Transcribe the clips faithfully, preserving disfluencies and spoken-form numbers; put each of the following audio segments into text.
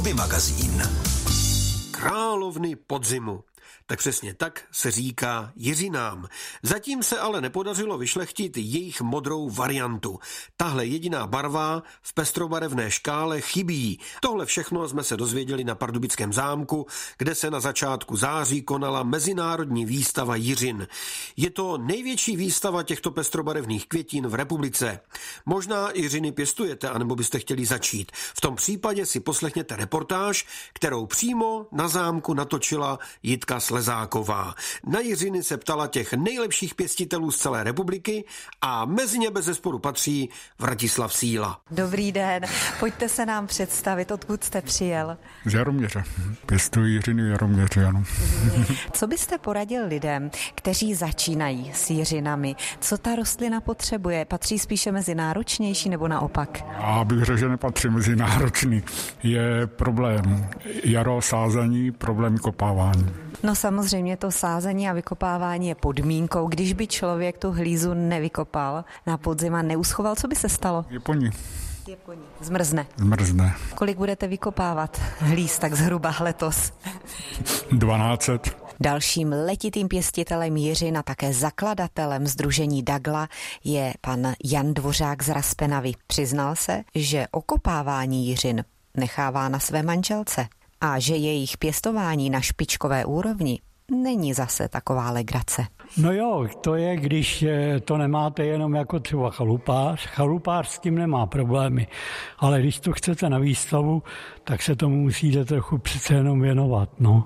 Hobby magazín. Královny podzimu. Tak přesně tak se říká jiřinám. Zatím se ale nepodařilo vyšlechtit jejich modrou variantu. Tahle jediná barva v pestrobarevné škále chybí. Tohle všechno jsme se dozvěděli na Pardubickém zámku, kde se na začátku září konala mezinárodní výstava jiřin. Je to největší výstava těchto pestrobarevných květin v republice. Možná jiřiny pěstujete, anebo byste chtěli začít. V tom případě si poslechněte reportáž, kterou přímo na zámku natočila Jitka Slezáková. Na jiřiny se ptala těch nejlepších pěstitelů z celé republiky a mezi ně bezesporu patří Vratislav Síla. Dobrý den, pojďte se nám představit, odkud jste přijel. Z Jaroměře. Pěstuji jiřiny v Jaroměře, ano. Co byste poradil lidem, kteří začínají s jiřinami? Co ta rostlina potřebuje? Patří spíše mezi náročnější nebo naopak? Já bych řekl, že nepatří mezi náročný. Je problém jaro, sázení, problém kopávání. No samozřejmě to sázení a vykopávání je podmínkou. Když by člověk tu hlízu nevykopal na podzim a neuschoval, co by se stalo? Je po ní. Je po ní. Zmrzne. Zmrzne. Kolik budete vykopávat hlíz tak zhruba letos? dvanáct. Dalším letitým pěstitelem jiřin a také zakladatelem sdružení Dagla je pan Jan Dvořák z Raspenavy. Přiznal se, že okopávání jiřin nechává na své manželce a že jejich pěstování na špičkové úrovni není zase taková legrace. No jo, to je, když to nemáte jenom jako třeba chalupář. Chalupář s tím nemá problémy, ale když to chcete na výstavu, tak se tomu musíte trochu přece jenom věnovat. No.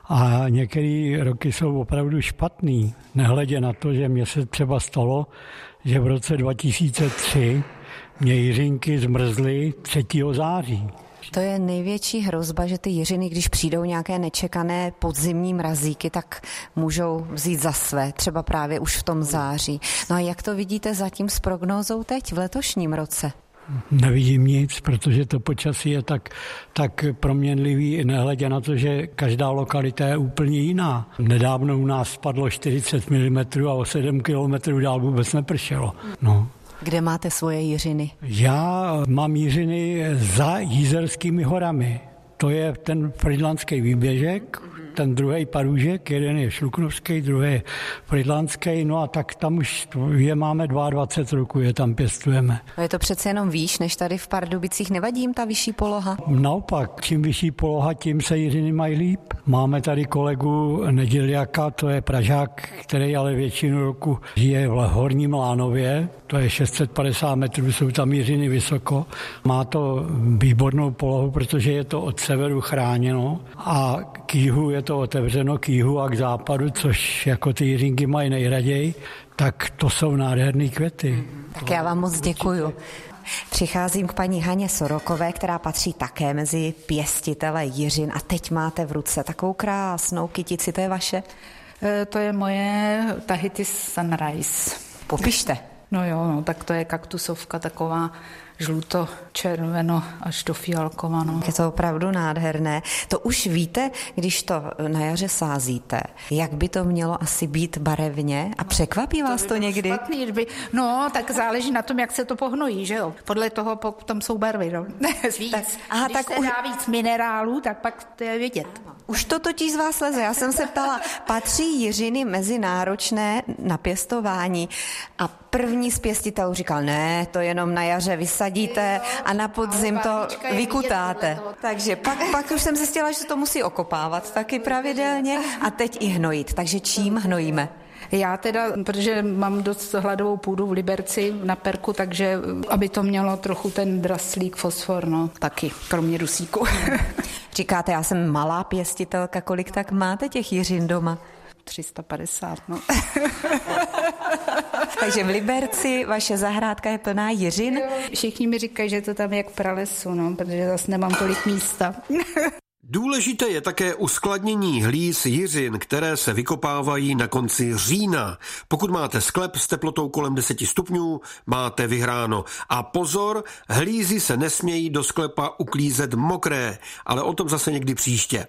A některé roky jsou opravdu špatný, nehledě na to, že mně se třeba stalo, že v roce dva tisíce tři mě jiřinky zmrzly třetího září. To je největší hrozba, že ty jiřiny, když přijdou nějaké nečekané podzimní mrazíky, tak můžou vzít za své, třeba právě už v tom září. No a jak to vidíte zatím s prognózou teď v letošním roce? Nevidím nic, protože to počasí je tak, tak proměnlivý, nehledě na to, že každá lokalita je úplně jiná. Nedávno u nás spadlo čtyřicet milimetrů a o sedm kilometrů dál vůbec nepršelo. No. Kde máte svoje jiřiny? Já mám jiřiny za Jízerskými horami. To je ten frýdlantský výběžek, ten druhý parůžek, jeden je šluknovský, druhý je frýdlantský, no a tak tam už je máme dvacet dva roku, je tam pěstujeme. A je to přece jenom výš, než tady v Pardubicích, nevadí jim ta vyšší poloha? Naopak, čím vyšší poloha, tím se jiřiny mají líp. Máme tady kolegu Neděliaka, to je Pražák, který ale většinu roku žije v Horním Lánově, to je šest set padesát metrů, jsou tam jiřiny vysoko. Má to výbornou polohu, protože je to od severu chráněno a k jihu je to otevřeno, k jihu a k západu, což jako ty jiřinky mají nejraději, tak to jsou nádherné květy. Tak já vám moc děkuju. Přicházím k paní Haně Sorokové, která patří také mezi pěstitele jiřin a teď máte v ruce takovou krásnou kytici, to je vaše? E, to je moje Tahiti Sunrise. Popište. No jo, no, tak to je kaktusovka taková žluto-červeno až do fialkova. No. Je to opravdu nádherné. To už víte, když to na jaře sázíte, jak by to mělo asi být barevně a překvapí vás to, to někdy? Špatný, by, no, tak záleží na tom, jak se to pohnojí, že jo? Podle toho potom jsou barvy, no. Víc. Tak, aha, když tak se už... dá víc minerálů, tak pak to je vidět. Už to totiž z vás leze. Já jsem se ptala, patří jiřiny mezi náročné na pěstování a první z pěstitelů říkal, ne, to jenom na jaře vysadíte a na podzim to vykutáte. Takže pak, pak už jsem zjistila, že to musí okopávat taky pravidelně a teď i hnojit. Takže čím hnojíme? Já teda, protože mám dost hladovou půdu v Liberci na perku, takže aby to mělo trochu ten draslík, fosfor, no taky, kromě dusíku. Říkáte, já jsem malá pěstitelka, kolik tak máte těch jiřin doma? tři sta padesát, no. Takže v Liberci vaše zahrádka je plná jiřin? Všichni mi říkají, že to tam je jak pralesu, no, protože zase nemám tolik místa. Důležité je také uskladnění hlíz jiřin, které se vykopávají na konci října. Pokud máte sklep s teplotou kolem deset stupňů, máte vyhráno. A pozor, hlízy se nesmějí do sklepa uklízet mokré, ale o tom zase někdy příště.